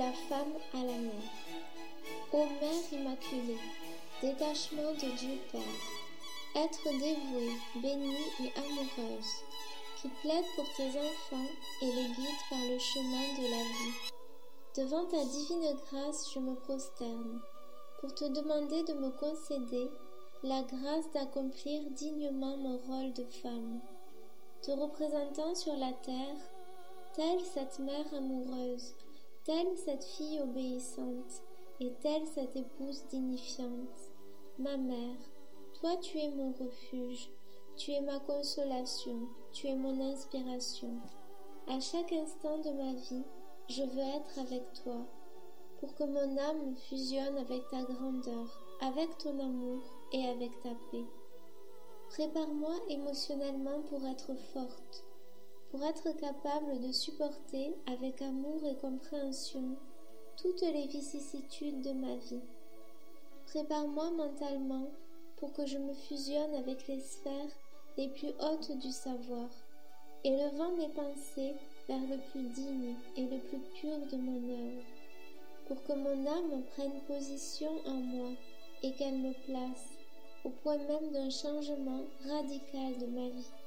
la femme à la mère. Ô Mère Immaculée, détachement de Dieu Père, être dévouée, bénie et amoureuse, qui plaide pour tes enfants et les guide par le chemin de la vie. Devant ta divine grâce, je me prosterne, pour te demander de me concéder la grâce d'accomplir dignement mon rôle de femme, te représentant sur la terre, telle cette mère amoureuse, telle cette fille obéissante, et telle cette épouse dignifiante. Ma mère, toi tu es mon refuge, tu es ma consolation, tu es mon inspiration. À chaque instant de ma vie, je veux être avec toi, pour que mon âme fusionne avec ta grandeur, avec ton amour et avec ta paix. Prépare-moi émotionnellement pour être forte, pour être capable de supporter avec amour et compréhension toutes les vicissitudes de ma vie. Prépare-moi mentalement pour que je me fusionne avec les sphères les plus hautes du savoir, élevant mes pensées vers le plus digne et le plus pur de mon œuvre, pour que mon âme prenne position en moi et qu'elle me place au point même d'un changement radical de ma vie.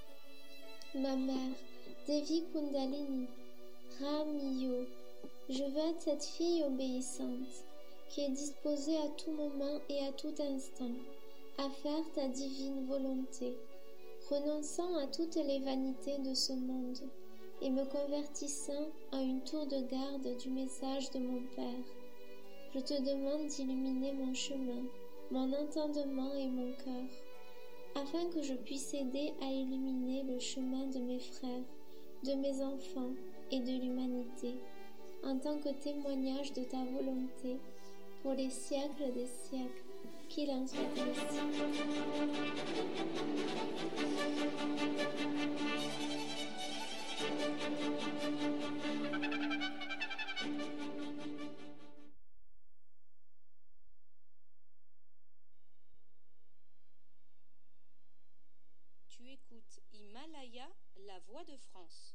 Ma mère, Devi Kundalini, Ramiyo, je veux être cette fille obéissante qui est disposée à tout moment et à tout instant à faire ta divine volonté, renonçant à toutes les vanités de ce monde et me convertissant en une tour de garde du message de mon Père. Je te demande d'illuminer mon chemin, mon entendement et mon cœur, afin que je puisse aider à illuminer le chemin de mes frères, de mes enfants et de l'humanité, en tant que témoignage de ta volonté pour les siècles des siècles, qu'il en soit ainsi. Tu écoutes Himalaya, la voix de France.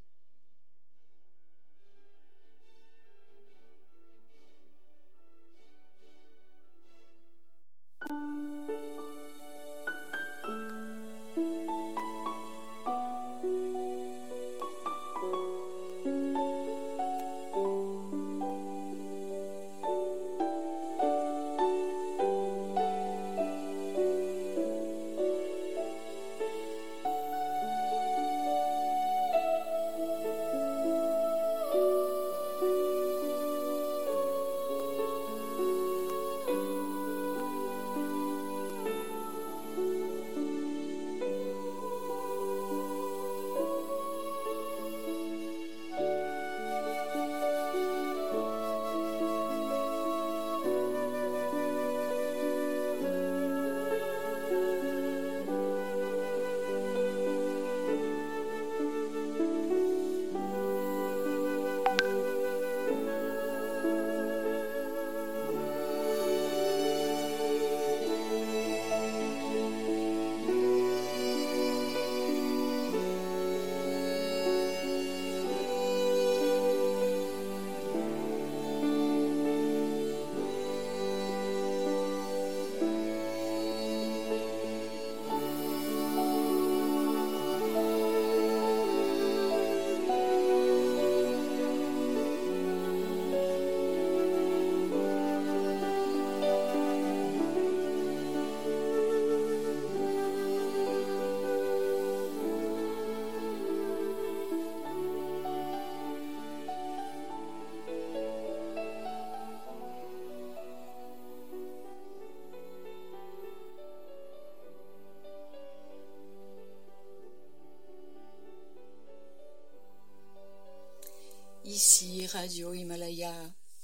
Ici Radio Himalaya,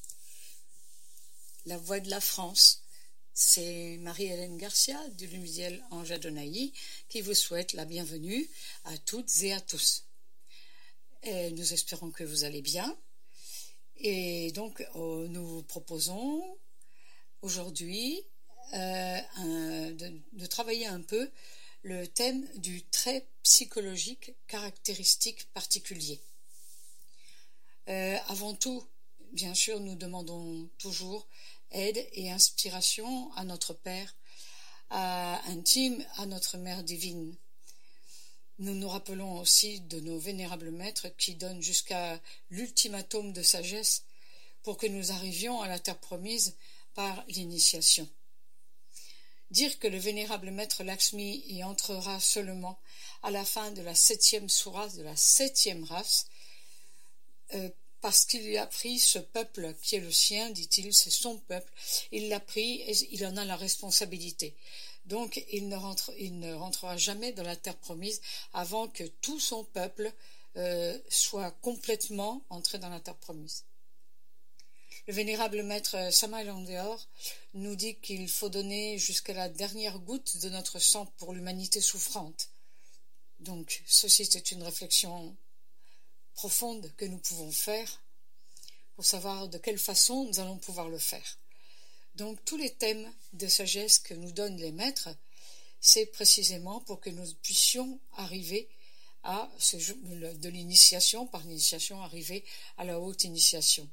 la voix de la France. C'est Marie-Hélène Garcia du Lumiziel Ange Adonai qui vous souhaite la bienvenue à toutes et à tous. Et nous espérons que vous allez bien. Et donc, nous vous proposons aujourd'hui de travailler un peu le thème du trait psychologique caractéristique particulier. Avant tout, bien sûr, nous demandons toujours aide et inspiration à notre Père, intime, à notre Mère divine. Nous nous rappelons aussi de nos vénérables maîtres qui donnent jusqu'à l'ultimatum de sagesse pour que nous arrivions à la terre promise par l'initiation. Dire que le vénérable maître Lakshmi y entrera seulement à la fin de la 7e sourate de la 7e race, parce qu'il a pris ce peuple qui est le sien, dit-il, c'est son peuple, il l'a pris et il en a la responsabilité. Donc il ne rentrera jamais dans la terre promise avant que tout son peuple soit complètement entré dans la terre promise. Le vénérable maître Samael Aun Weor nous dit qu'il faut donner jusqu'à la dernière goutte de notre sang pour l'humanité souffrante. Donc ceci c'est une réflexion profonde que nous pouvons faire pour savoir de quelle façon nous allons pouvoir le faire. Donc tous les thèmes de sagesse que nous donnent les maîtres, c'est précisément pour que nous puissions arriver à de l'initiation, par l'initiation, arriver à la haute initiation.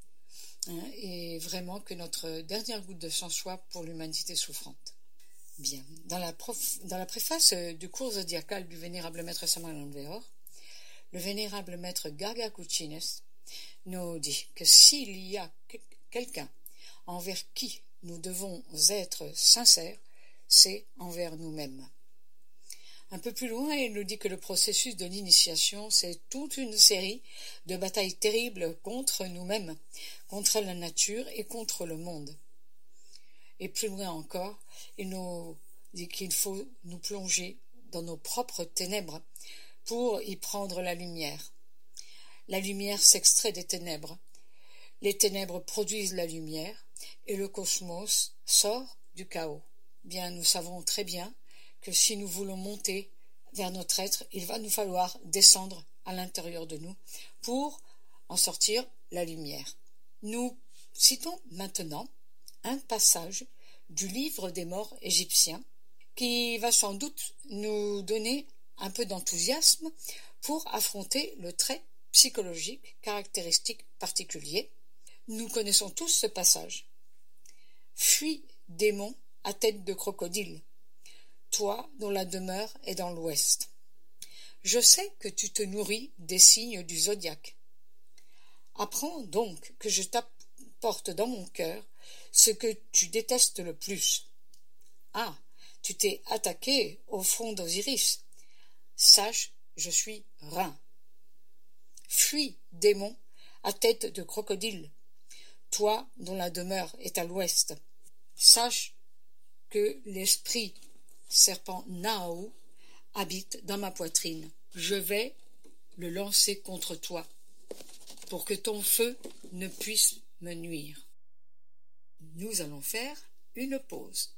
Et vraiment que notre dernière goutte de sang soit pour l'humanité souffrante. Bien, dans la préface du cours zodiacal du vénérable maître Samael Aun Weor, le vénérable maître Garga Kuchines nous dit que s'il y a quelqu'un envers qui nous devons être sincères, c'est envers nous-mêmes. Un peu plus loin, il nous dit que le processus de l'initiation, c'est toute une série de batailles terribles contre nous-mêmes, contre la nature et contre le monde. Et plus loin encore, il nous dit qu'il faut nous plonger dans nos propres ténèbres pour y prendre la lumière. La lumière s'extrait des ténèbres. Les ténèbres produisent la lumière et le cosmos sort du chaos. Bien, nous savons très bien que si nous voulons monter vers notre être, il va nous falloir descendre à l'intérieur de nous pour en sortir la lumière. Nous citons maintenant un passage du livre des morts égyptiens qui va sans doute nous donner un peu d'enthousiasme pour affronter le trait psychologique caractéristique particulier. Nous connaissons tous ce passage. Fuis, démon, à tête de crocodile, toi dont la demeure est dans l'ouest. Je sais que tu te nourris des signes du zodiaque. Apprends donc que je t'apporte dans mon cœur ce que tu détestes le plus. Ah, tu t'es attaqué au front d'Osiris. Sache, je suis rein. Fuis, démon, à tête de crocodile, toi dont la demeure est à l'ouest. Sache que l'esprit serpent Nao habite dans ma poitrine. Je vais le lancer contre toi, pour que ton feu ne puisse me nuire. Nous allons faire une pause.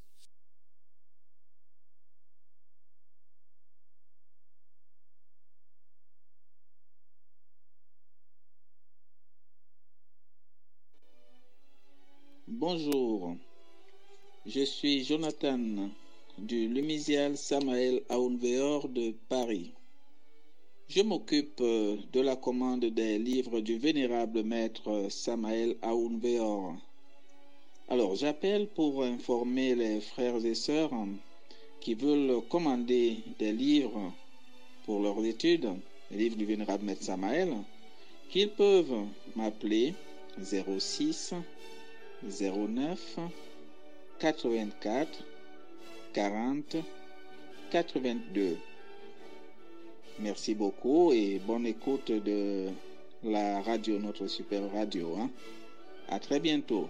Bonjour, je suis Jonathan du Lumisial Samael Aun Weor de Paris. Je m'occupe de la commande des livres du vénérable maître Samael Aun Weor. Alors j'appelle pour informer les frères et sœurs qui veulent commander des livres pour leurs études, les livres du vénérable maître Samael, qu'ils peuvent m'appeler 06 09 84 40 82. Merci beaucoup et bonne écoute de la radio, notre super radio. À très bientôt.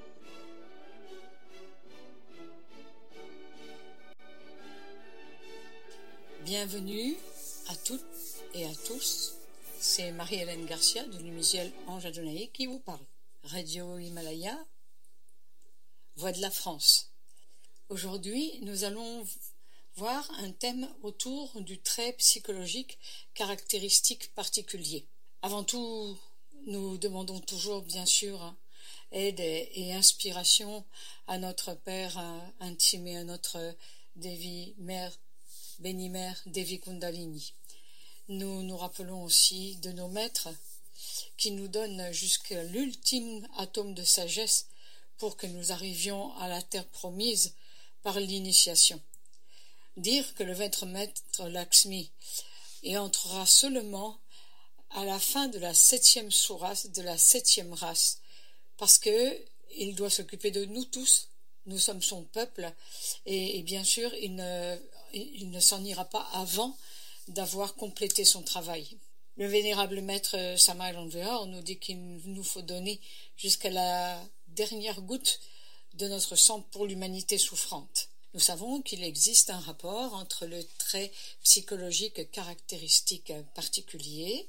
Bienvenue à toutes et à tous. C'est Marie-Hélène Garcia de l'Umisiel Ange Adonai qui vous parle. Radio Himalaya, Voix de la France. Aujourd'hui, nous allons voir un thème autour du trait psychologique caractéristique particulier. Avant tout, nous demandons toujours, bien sûr, aide et inspiration à notre Père intime et à notre Devi Mère, Béni Mère Devi Kundalini. Nous nous rappelons aussi de nos maîtres qui nous donne jusqu'à l'ultime atome de sagesse pour que nous arrivions à la terre promise par l'initiation. Dire que le maître Lakshmi y entrera seulement à la fin de la 7e sourate de la 7e race, parce que il doit s'occuper de nous tous, nous sommes son peuple, et bien sûr il ne s'en ira pas avant d'avoir complété son travail. Le vénérable maître Samael Aun Weor nous dit qu'il nous faut donner jusqu'à la dernière goutte de notre sang pour l'humanité souffrante. Nous savons qu'il existe un rapport entre le trait psychologique caractéristique particulier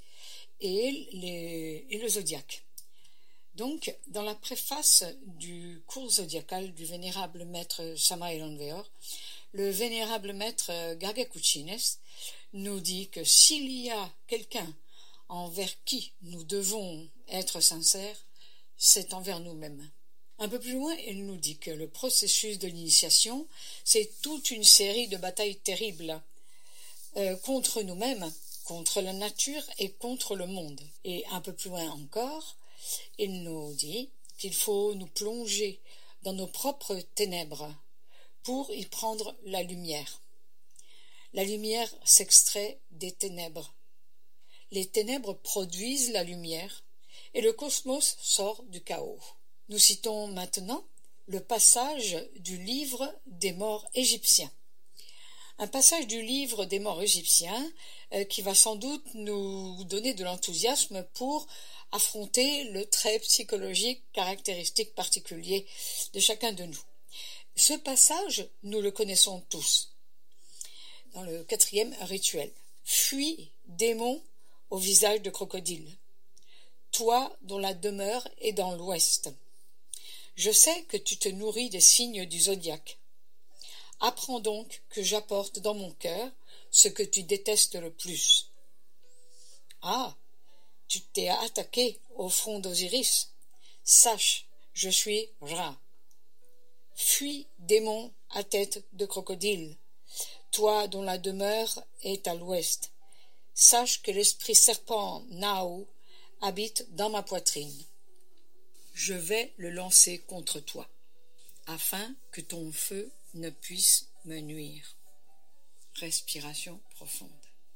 et le zodiaque. Donc, dans la préface du cours zodiacal du vénérable maître Samael Aun Weor, le vénérable maître Gargakuchines nous dit que s'il y a quelqu'un envers qui nous devons être sincères, c'est envers nous-mêmes. Un peu plus loin, il nous dit que le processus de l'initiation, c'est toute une série de batailles terribles contre nous-mêmes, contre la nature et contre le monde. Et un peu plus loin encore, il nous dit qu'il faut nous plonger dans nos propres ténèbres pour y prendre la lumière. La lumière s'extrait des ténèbres. Les ténèbres produisent la lumière et le cosmos sort du chaos. Nous citons maintenant le passage du livre des morts égyptiens. Un passage du livre des morts égyptiens qui va sans doute nous donner de l'enthousiasme pour affronter le trait psychologique caractéristique particulier de chacun de nous. Ce passage, nous le connaissons tous. Dans le 4e rituel. Fuis, démon, au visage de crocodile. Toi dont la demeure est dans l'ouest. Je sais que tu te nourris des signes du zodiaque. Apprends donc que j'apporte dans mon cœur ce que tu détestes le plus. Ah, tu t'es attaqué au front d'Osiris. Sache, je suis Ra. Fuis, démon à tête de crocodile, toi dont la demeure est à l'ouest. Sache que l'esprit serpent Nao habite dans ma poitrine. Je vais le lancer contre toi, afin que ton feu ne puisse me nuire. Respiration profonde.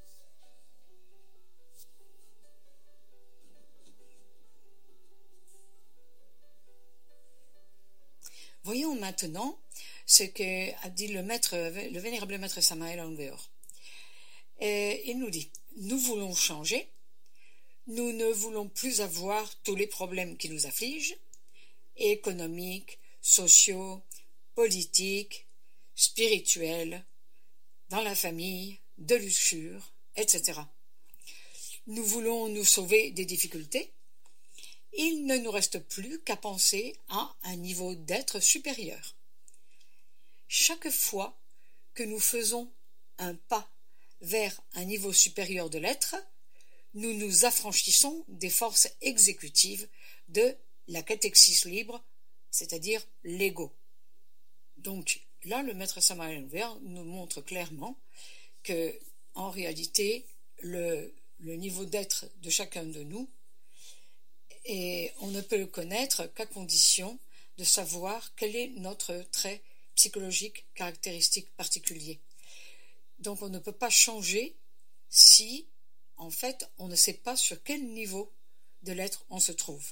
Voyons maintenant ce qu'a dit le vénérable maître Samael Aun Weor. Il nous dit, nous voulons changer, nous ne voulons plus avoir tous les problèmes qui nous affligent, économiques, sociaux, politiques, spirituels, dans la famille, de luxure, etc. Nous voulons nous sauver des difficultés. Il ne nous reste plus qu'à penser à un niveau d'être supérieur. Chaque fois que nous faisons un pas vers un niveau supérieur de l'être, nous nous affranchissons des forces exécutives de la catéchèse libre, c'est-à-dire l'ego. Donc là, le maître Samael Aun Weor nous montre clairement que, en réalité, le niveau d'être de chacun de nous, et on ne peut le connaître qu'à condition de savoir quel est notre trait psychologique caractéristique particulier. Donc on ne peut pas changer si, en fait, on ne sait pas sur quel niveau de l'être on se trouve.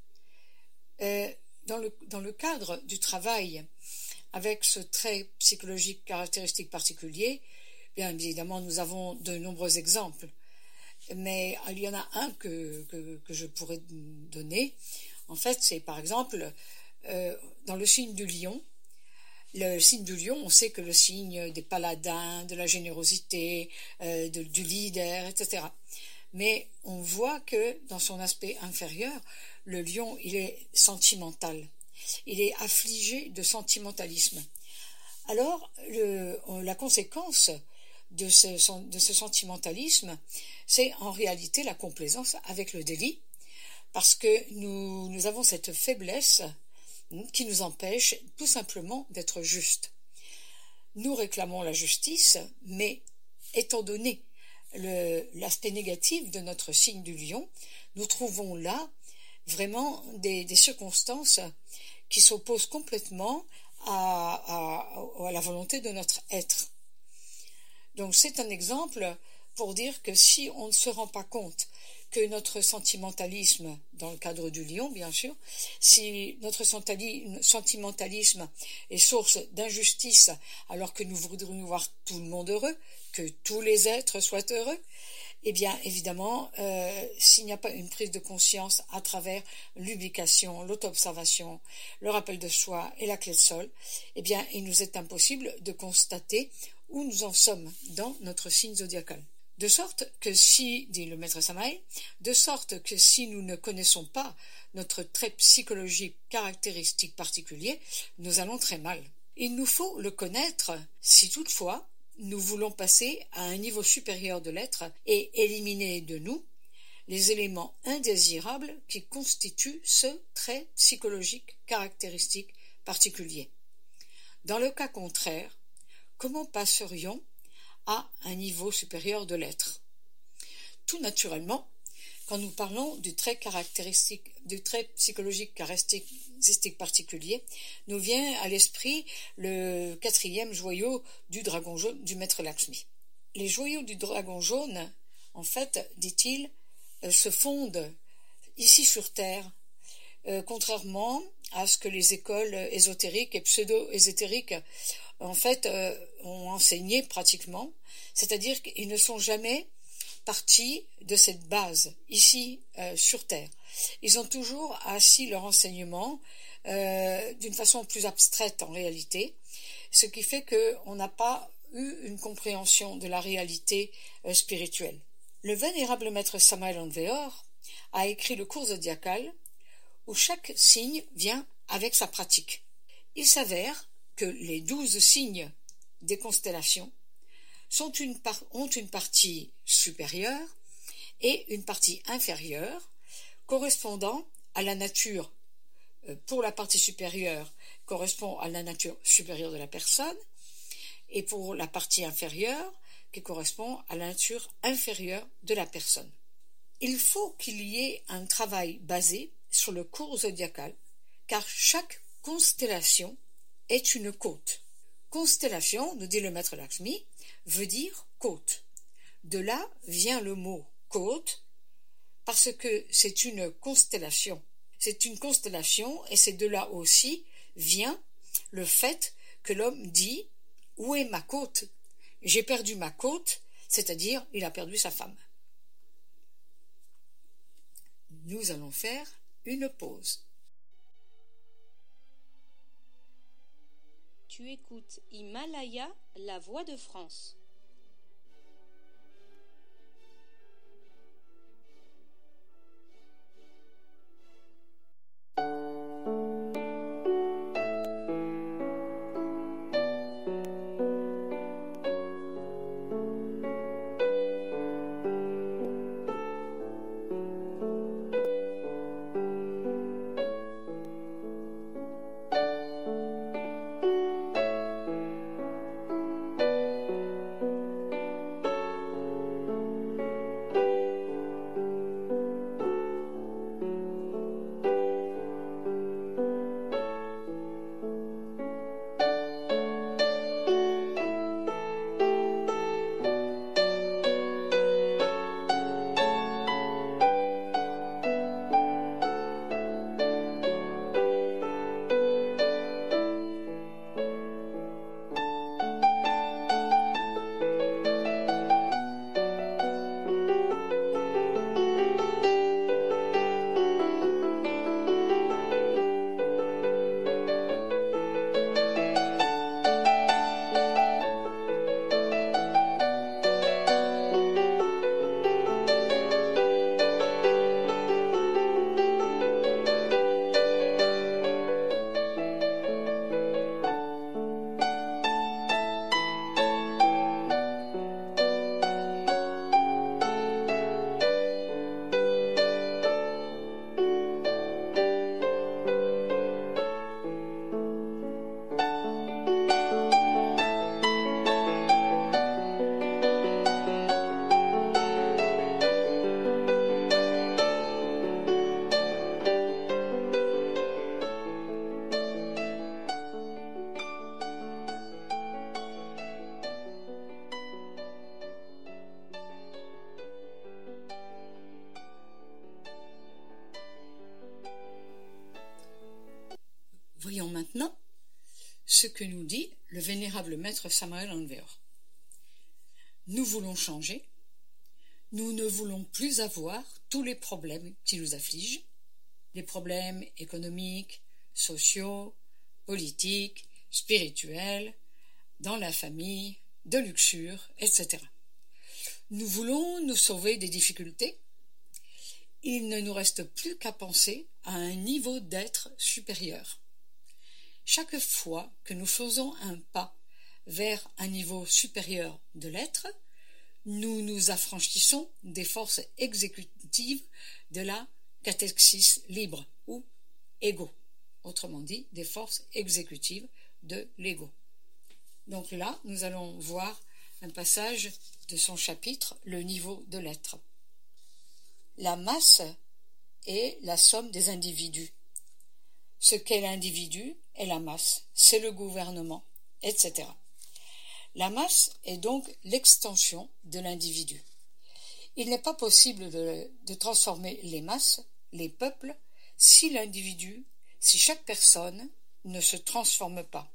Dans le cadre du travail avec ce trait psychologique caractéristique particulier, bien évidemment, nous avons de nombreux exemples. Mais il y en a un que je pourrais donner. En fait, c'est par exemple dans le signe du lion. Le signe du lion, on sait que le signe des paladins, de la générosité, du leader, etc. Mais on voit que dans son aspect inférieur, le lion, il est sentimental. Il est affligé de sentimentalisme. Alors, la conséquence de ce sentimentalisme, c'est en réalité la complaisance avec le délit, parce que nous avons cette faiblesse qui nous empêche tout simplement d'être justes. Nous réclamons la justice, mais étant donné l'aspect négatif de notre signe du lion, nous trouvons là vraiment des circonstances qui s'opposent complètement à la volonté de notre être. Donc c'est un exemple pour dire que si on ne se rend pas compte que notre sentimentalisme, dans le cadre du lion bien sûr, si notre sentimentalisme est source d'injustice alors que nous voudrions voir tout le monde heureux, que tous les êtres soient heureux, eh bien évidemment, s'il n'y a pas une prise de conscience à travers l'ubication, l'auto-observation, le rappel de soi et la clé de sol, eh bien il nous est impossible de constater où nous en sommes dans notre signe zodiacal. De sorte que si, dit le maître Samael, de sorte que si nous ne connaissons pas notre trait psychologique caractéristique particulier, nous allons très mal. Il nous faut le connaître si toutefois nous voulons passer à un niveau supérieur de l'être et éliminer de nous les éléments indésirables qui constituent ce trait psychologique caractéristique particulier. Dans le cas contraire, comment passerions à un niveau supérieur de l'être? Tout naturellement, quand nous parlons du trait psychologique caractéristique particulier, nous vient à l'esprit le 4e joyau du dragon jaune du maître Lakshmi. Les joyaux du dragon jaune, en fait, dit-il, se fondent ici sur Terre, contrairement à ce que les écoles ésotériques et pseudo-ésotériques en fait ont enseigné pratiquement, c'est-à-dire qu'ils ne sont jamais partis de cette base ici sur Terre. Ils ont toujours assis leur enseignement d'une façon plus abstraite en réalité, ce qui fait qu'on n'a pas eu une compréhension de la réalité spirituelle. Le vénérable maître Samael Aun Weor a écrit le cours zodiacal où chaque signe vient avec sa pratique. Il s'avère que les 12 signes des constellations ont une partie supérieure et une partie inférieure correspondant à la nature. Pour la partie supérieure correspond à la nature supérieure de la personne et pour la partie inférieure qui correspond à la nature inférieure de la personne. Il faut qu'il y ait un travail basé sur le cours zodiacal car chaque constellation est une côte. Constellation, nous dit le maître Lakshmi, veut dire côte. De là vient le mot côte, parce que c'est une constellation. C'est une constellation, et c'est de là aussi vient le fait que l'homme dit « Où est ma côte ? J'ai perdu ma côte », c'est-à-dire il a perdu sa femme. Nous allons faire une pause. Tu écoutes Himalaya, la voix de France. Voyons maintenant ce que nous dit le vénérable maître Samael Aun Weor. Nous voulons changer, nous ne voulons plus avoir tous les problèmes qui nous affligent, les problèmes économiques, sociaux, politiques, spirituels, dans la famille, de luxure, etc. Nous voulons nous sauver des difficultés. Il ne nous reste plus qu'à penser à un niveau d'être supérieur. Chaque fois que nous faisons un pas vers un niveau supérieur de l'être, nous nous affranchissons des forces exécutives de la catéchis libre ou ego, autrement dit des forces exécutives de l'ego. Donc là, nous allons voir un passage de son chapitre, le niveau de l'être. La masse est la somme des individus. Ce qu'est l'individu est la masse, c'est le gouvernement, etc. La masse est donc l'extension de l'individu. Il n'est pas possible de transformer les masses, les peuples, si chaque personne ne se transforme pas.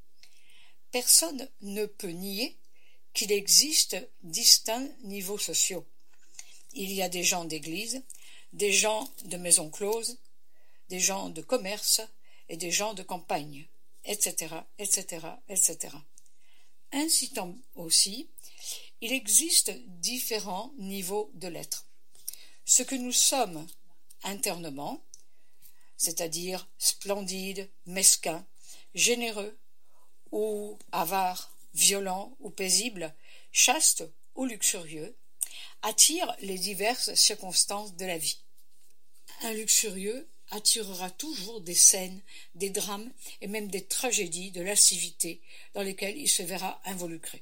Personne ne peut nier qu'il existe distincts niveaux sociaux. Il y a des gens d'église, des gens de maisons closes, des gens de commerce et des gens de campagne, etc., etc., etc. Ainsi aussi, il existe différents niveaux de l'être. Ce que nous sommes internement, c'est-à-dire splendide, mesquin, généreux ou avare, violent ou paisible, chaste ou luxurieux, attire les diverses circonstances de la vie. Un luxurieux attirera toujours des scènes, des drames et même des tragédies de lascivité dans lesquelles il se verra involucré.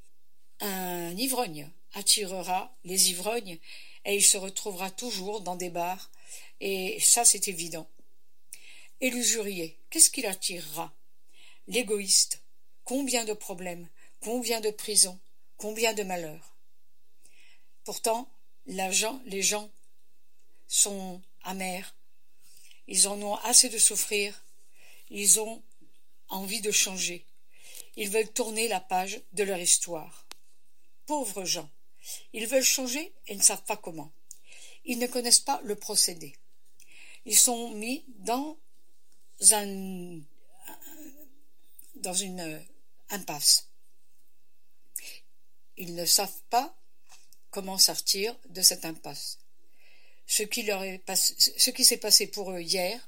Un ivrogne attirera les ivrognes et il se retrouvera toujours dans des bars, et ça c'est évident. Et l'usurier, qu'est-ce qu'il attirera? L'égoïste, combien de problèmes, combien de prisons, combien de malheurs. Pourtant, les gens sont amers, ils en ont assez de souffrir, ils ont envie de changer, ils veulent tourner la page de leur histoire. Pauvres gens, ils veulent changer et ne savent pas comment. Ils ne connaissent pas le procédé. Ils sont mis dans une impasse. Ils ne savent pas comment sortir de cette impasse. Ce qui s'est passé pour eux hier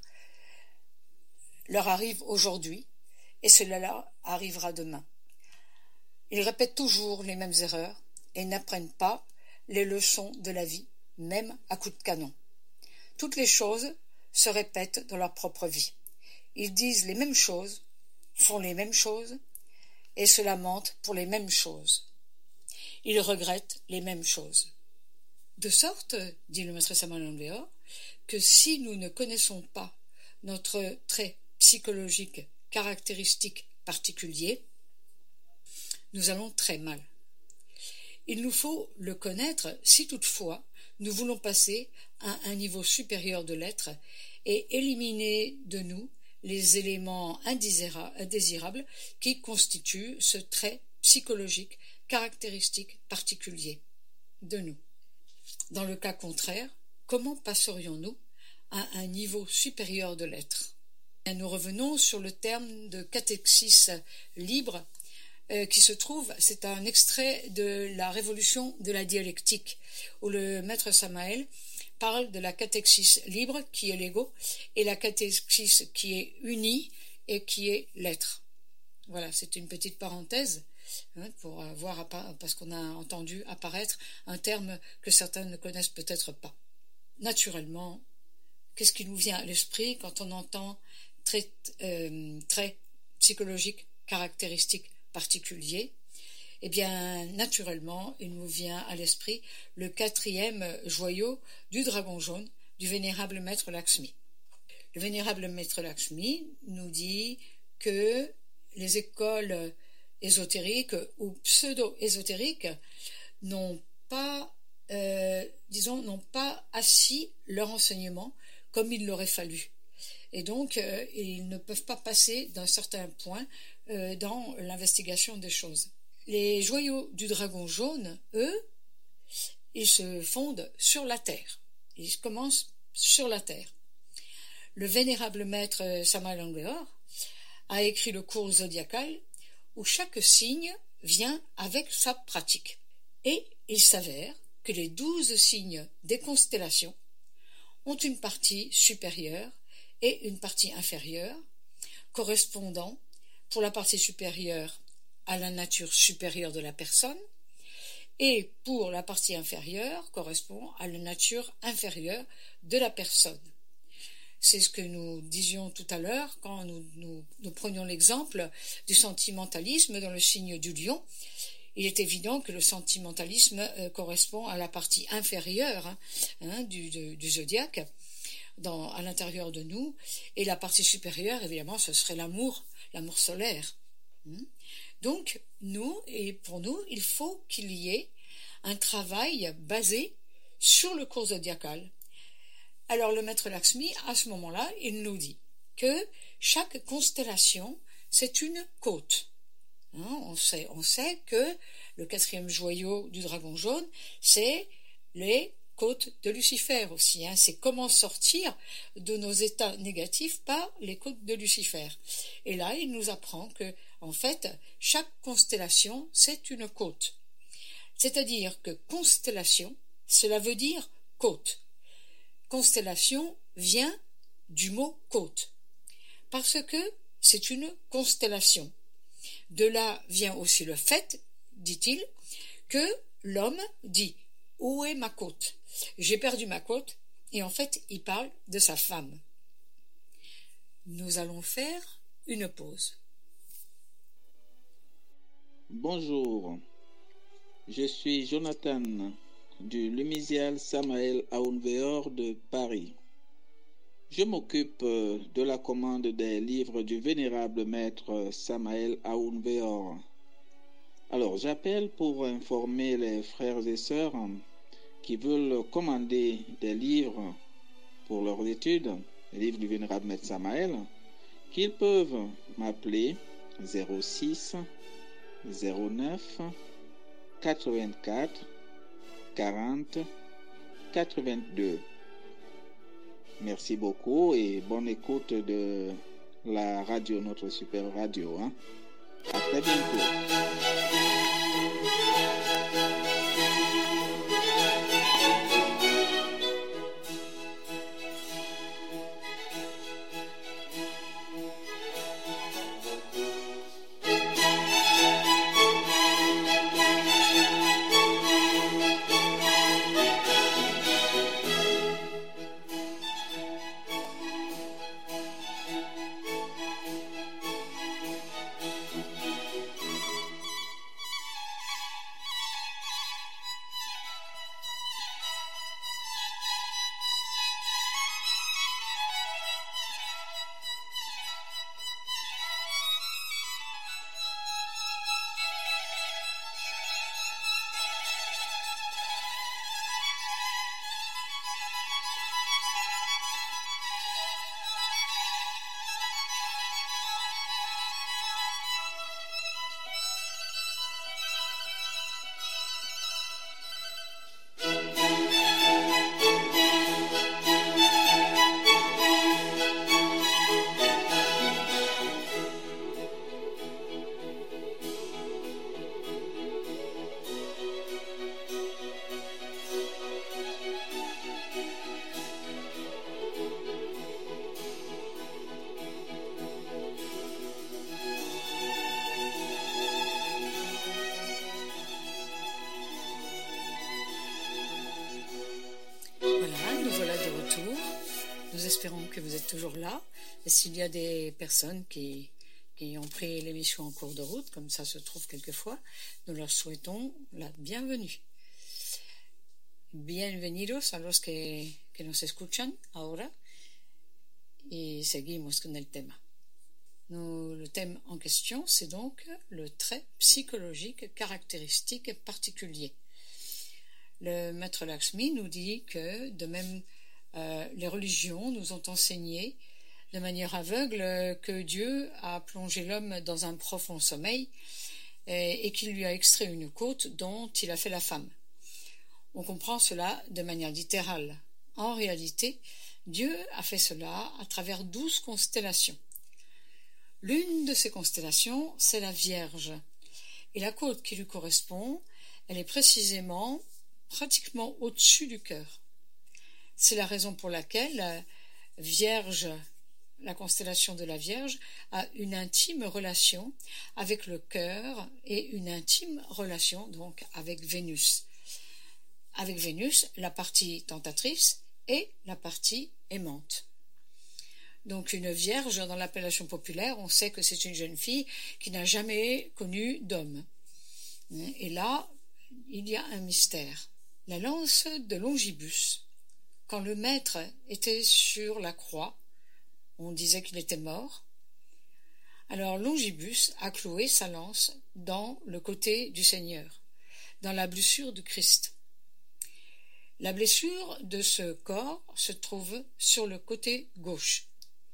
leur arrive aujourd'hui et cela leur arrivera demain. Ils répètent toujours les mêmes erreurs et n'apprennent pas les leçons de la vie, même à coups de canon. Toutes les choses se répètent dans leur propre vie. Ils disent les mêmes choses, font les mêmes choses et se lamentent pour les mêmes choses. Ils regrettent les mêmes choses. De sorte, dit le maître Samael Aun Weor, que si nous ne connaissons pas notre trait psychologique caractéristique particulier, nous allons très mal. Il nous faut le connaître si toutefois nous voulons passer à un niveau supérieur de l'être et éliminer de nous les éléments indésirables qui constituent ce trait psychologique caractéristique particulier de nous. Dans le cas contraire, comment passerions-nous à un niveau supérieur de l'être? Nous revenons sur le terme de catéchis libre qui se trouve, c'est un extrait de la révolution de la dialectique, où le maître Samael parle de la catéchis libre, qui est l'ego, et la catéchis qui est unie et qui est l'être. Voilà, c'est une petite parenthèse pour voir, parce qu'on a entendu apparaître un terme que certains ne connaissent peut-être pas. Naturellement, qu'est-ce qui nous vient à l'esprit quand on entend trait psychologique caractéristique particulier? Eh bien, naturellement, il nous vient à l'esprit le 4e joyau du dragon jaune du vénérable maître Lakshmi. Le vénérable maître Lakshmi nous dit que les écoles ésotériques ou pseudo-ésotériques n'ont pas assis leur enseignement comme il l'aurait fallu. et donc ils ne peuvent pas passer d'un certain point dans l'investigation des choses. Les joyaux du dragon jaune, eux, ils se fondent sur la terre. Ils commencent sur la terre. Le vénérable maître Samael Aun Weor a écrit le cours zodiacal où chaque signe vient avec sa pratique. Et il s'avère que les 12 signes des constellations ont une partie supérieure et une partie inférieure, correspondant pour la partie supérieure à la nature supérieure de la personne, et pour la partie inférieure correspond à la nature inférieure de la personne. C'est ce que nous disions tout à l'heure quand nous prenions l'exemple du sentimentalisme dans le signe du lion. Il est évident que le sentimentalisme correspond à la partie inférieure du zodiaque à l'intérieur de nous, et la partie supérieure, évidemment, ce serait l'amour solaire. Donc, pour nous, il faut qu'il y ait un travail basé sur le cours zodiacal. Alors, le maître Lakshmi, à ce moment-là, il nous dit que chaque constellation, c'est une côte. On sait que le 4e joyau du dragon jaune, c'est les côtes de Lucifer aussi. C'est comment sortir de nos états négatifs par les côtes de Lucifer. Et là, il nous apprend que, en fait, chaque constellation, c'est une côte. C'est-à-dire que constellation, cela veut dire côte. Constellation vient du mot côte, parce que c'est une constellation. De là vient aussi le fait, dit-il, que l'homme dit « Où est ma côte ? J'ai perdu ma côte » et en fait, il parle de sa femme. Nous allons faire une pause. Bonjour, je suis Jonathan du Lumisial Samael Aun Weor de Paris. Je m'occupe de la commande des livres du vénérable maître Samael Aun Weor. Alors, j'appelle pour informer les frères et sœurs qui veulent commander des livres pour leurs études, les livres du vénérable maître Samael, qu'ils peuvent m'appeler 06 09 84 40 82. Merci beaucoup et bonne écoute de la radio, notre super radio. À très bientôt. Nous espérons que vous êtes toujours là. Et s'il y a des personnes qui ont pris l'émission en cours de route, comme ça se trouve quelquefois, nous leur souhaitons la bienvenue. Bienvenidos a los que nos escuchan ahora y seguimos con el tema. Le thème en question, c'est donc le trait psychologique caractéristique et particulier. Le maître Lakshmi nous dit que, de même, les religions nous ont enseigné de manière aveugle que Dieu a plongé l'homme dans un profond sommeil et qu'il lui a extrait une côte dont il a fait la femme. On comprend cela de manière littérale. En réalité, Dieu a fait cela à travers 12 constellations. L'une de ces constellations, c'est la Vierge. Et la côte qui lui correspond, elle est pratiquement au-dessus du cœur. C'est la raison pour laquelle la constellation de la Vierge a une intime relation avec le cœur et une intime relation donc avec Vénus. Avec Vénus, la partie tentatrice et la partie aimante. Donc une vierge, dans l'appellation populaire, on sait que c'est une jeune fille qui n'a jamais connu d'homme. Et là, il y a un mystère. La lance de Longibus, quand le maître était sur la croix, on disait qu'il était mort. Alors Longibus a cloué sa lance dans le côté du Seigneur, dans la blessure du Christ. La blessure de ce corps se trouve sur le côté gauche.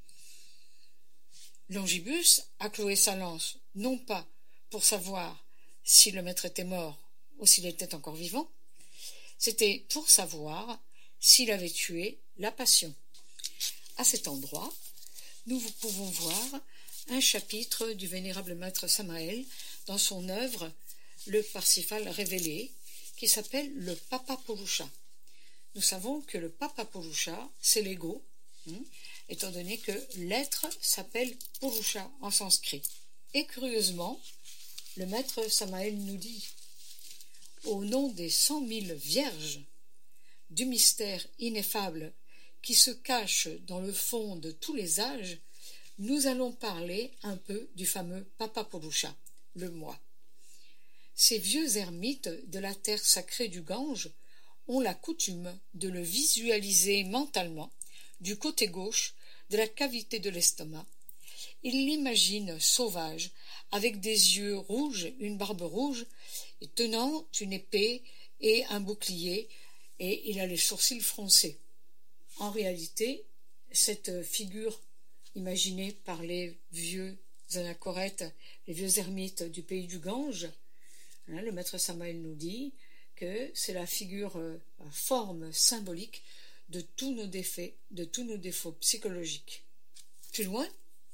Longibus a cloué sa lance, non pas pour savoir si le maître était mort ou s'il était encore vivant, c'était pour savoir s'il avait tué la passion. À cet endroit, nous pouvons voir un chapitre du vénérable maître Samael dans son œuvre « Le Parsifal révélé » qui s'appelle « Le Papa Purusha ». Nous savons que le Papa Purusha, c'est l'ego, étant donné que l'être s'appelle Purusha en sanskrit. Et curieusement, le maître Samael nous dit « Au nom des 100 000 vierges, du mystère ineffable qui se cache dans le fond de tous les âges, nous allons parler un peu du fameux Papa Purusha, le moi. Ces vieux ermites de la terre sacrée du Gange ont la coutume de le visualiser mentalement du côté gauche de la cavité de l'estomac. Ils l'imaginent sauvage, avec des yeux rouges, une barbe rouge, et tenant une épée et un bouclier, et il a les sourcils froncés. En réalité, cette figure imaginée par les vieux anachorètes, les vieux ermites du pays du Gange, le maître Samael nous dit que c'est la figure, la forme symbolique de tous nos défauts psychologiques. Plus loin,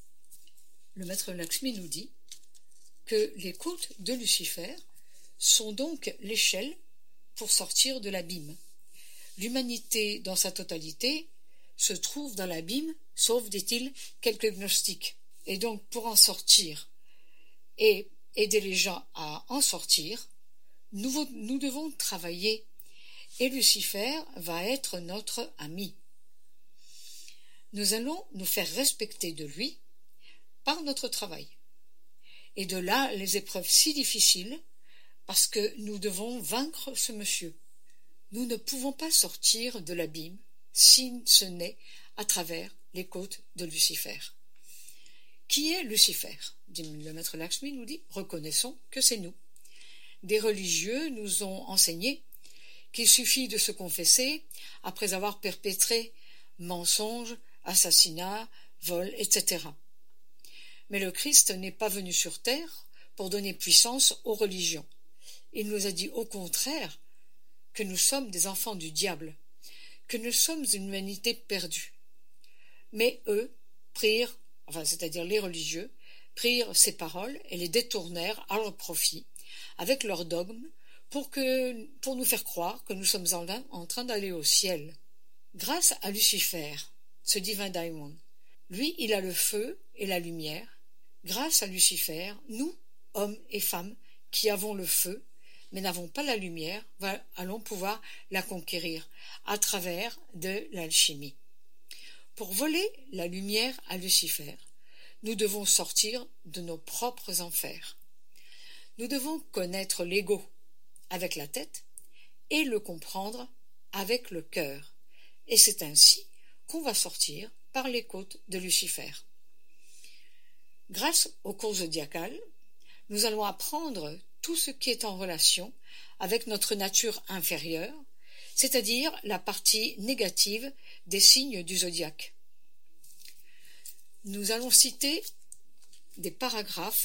le maître Lakshmi nous dit que les côtes de Lucifer sont donc l'échelle pour sortir de l'abîme. L'humanité dans sa totalité se trouve dans l'abîme, sauf, dit-il, quelques gnostiques. Et donc, pour en sortir et aider les gens à en sortir, nous devons travailler, et Lucifer va être notre ami. Nous allons nous faire respecter de lui par notre travail. Et de là les épreuves si difficiles, parce que nous devons vaincre ce monsieur. Nous ne pouvons pas sortir de l'abîme si ce n'est à travers les côtes de Lucifer. Qui est Lucifer? Le maître Lakshmi nous dit, reconnaissons que c'est nous. Des religieux nous ont enseigné qu'il suffit de se confesser après avoir perpétré mensonges, assassinats, vols, etc. Mais le Christ n'est pas venu sur terre pour donner puissance aux religions. Il nous a dit au contraire que nous sommes des enfants du diable, que nous sommes une humanité perdue. Mais eux c'est-à-dire les religieux, prirent ces paroles et les détournèrent à leur profit, avec leurs dogmes, pour nous faire croire que nous sommes en train d'aller au ciel. Grâce à Lucifer, ce divin daimon, lui, il a le feu et la lumière. Grâce à Lucifer, nous, hommes et femmes, qui avons le feu, mais n'avons pas la lumière, allons pouvoir la conquérir à travers de l'alchimie. Pour voler la lumière à Lucifer, nous devons sortir de nos propres enfers. Nous devons connaître l'ego avec la tête et le comprendre avec le cœur. Et c'est ainsi qu'on va sortir par les côtes de Lucifer. Grâce au cours zodiacal, nous allons apprendre tout ce qui est en relation avec notre nature inférieure, c'est-à-dire la partie négative des signes du zodiaque. nous allons citer des paragraphes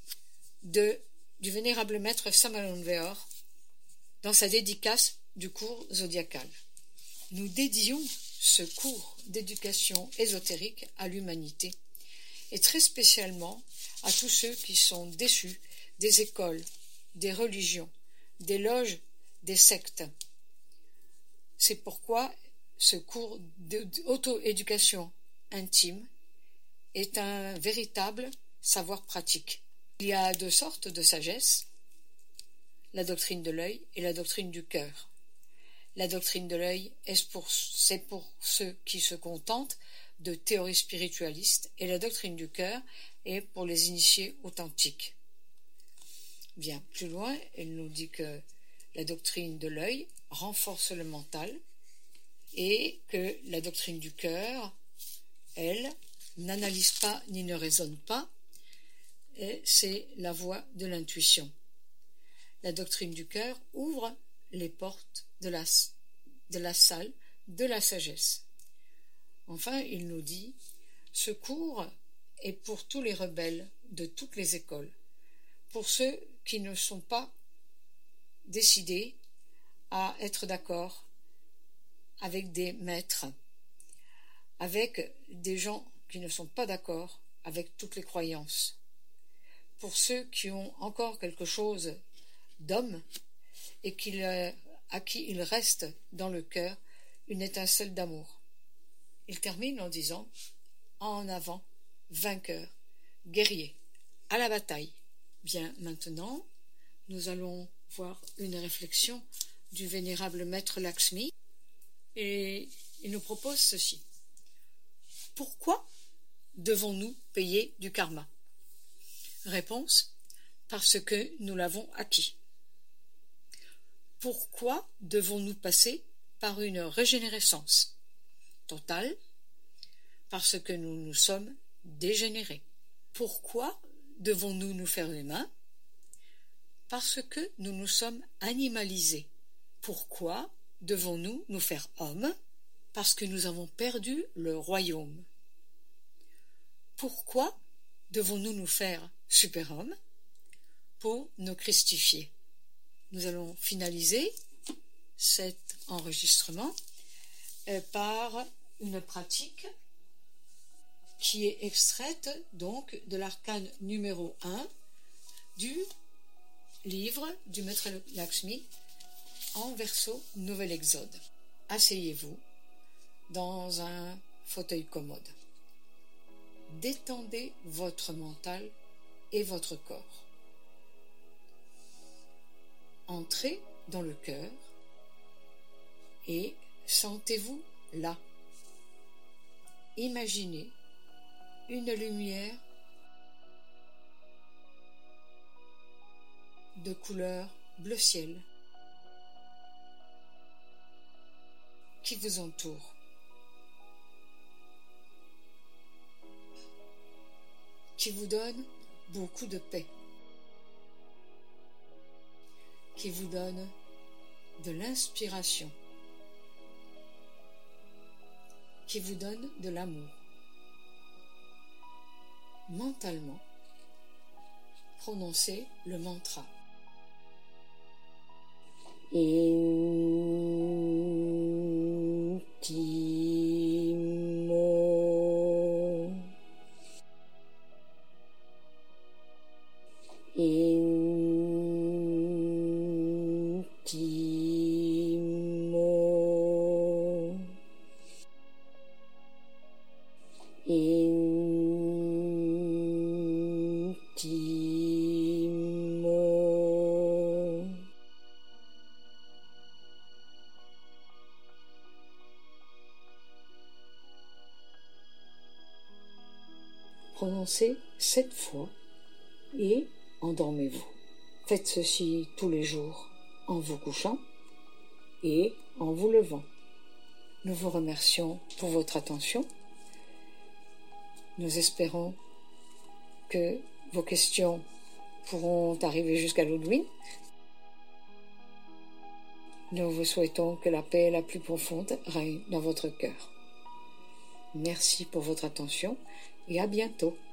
du vénérable maître Samael Aun Weor dans sa dédicace du cours zodiacal. Nous dédions ce cours d'éducation ésotérique à l'humanité et très spécialement à tous ceux qui sont déçus des écoles, des religions, des loges, des sectes. C'est pourquoi ce cours d'auto-éducation intime est un véritable savoir pratique. Il y a deux sortes de sagesse, la doctrine de l'œil et la doctrine du cœur. La doctrine de l'œil, c'est pour ceux qui se contentent de théories spiritualistes, et la doctrine du cœur est pour les initiés authentiques. Bien plus loin, elle nous dit que la doctrine de l'œil renforce le mental et que la doctrine du cœur, elle, n'analyse pas ni ne raisonne pas, et c'est la voie de l'intuition. La doctrine du cœur ouvre les portes de la salle de la sagesse. Enfin, il nous dit, ce cours est pour tous les rebelles de toutes les écoles, pour ceux qui ne sont pas décidés à être d'accord avec des maîtres, avec des gens qui ne sont pas d'accord avec toutes les croyances, pour ceux qui ont encore quelque chose d'homme et à qui il reste dans le cœur une étincelle d'amour. Il termine en disant « En avant, vainqueur, guerrier, à la bataille ». Bien, maintenant, nous allons voir une réflexion du vénérable maître Lakshmi et il nous propose ceci. Pourquoi devons-nous payer du karma? Réponse, parce que nous l'avons acquis. Pourquoi devons-nous passer par une régénérescence totale? Parce que nous nous sommes dégénérés. Pourquoi devons-nous nous faire humains? Parce que nous nous sommes animalisés. Pourquoi devons-nous nous faire hommes? Parce que nous avons perdu le royaume. Pourquoi devons-nous nous faire super-hommes? Pour nous christifier. Nous allons finaliser cet enregistrement par une pratique qui est extraite donc de l'arcane numéro 1 du livre du maître Lakshmi en verso Nouvel Exode. Asseyez-vous dans un fauteuil commode. Détendez votre mental et votre corps. Entrez dans le cœur et sentez-vous là. Imaginez une lumière de couleur bleu ciel qui vous entoure. Qui vous donne beaucoup de paix, qui vous donne de l'inspiration, qui vous donne de l'amour. Mentalement, prononcez le mantra. Prononcez 7 fois et endormez-vous. Faites ceci tous les jours en vous couchant et en vous levant. Nous vous remercions pour votre attention. Nous espérons que vos questions pourront arriver jusqu'à Ludwig. Nous vous souhaitons que la paix la plus profonde règne dans votre cœur. Merci pour votre attention et à bientôt.